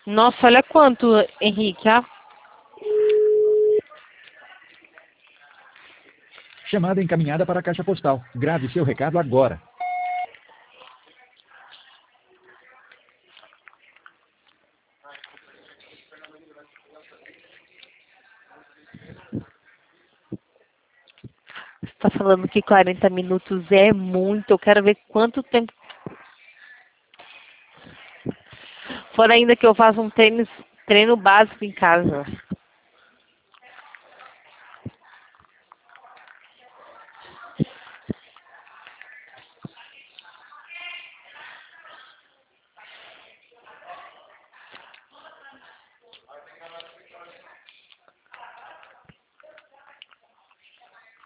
Nossa, olha quanto, Henrique, ah. Chamada encaminhada para a caixa postal. Grave seu recado agora. Você tá falando que 40 minutos é muito. Eu quero ver quanto tempo. Fora ainda que eu faço um treino básico em casa.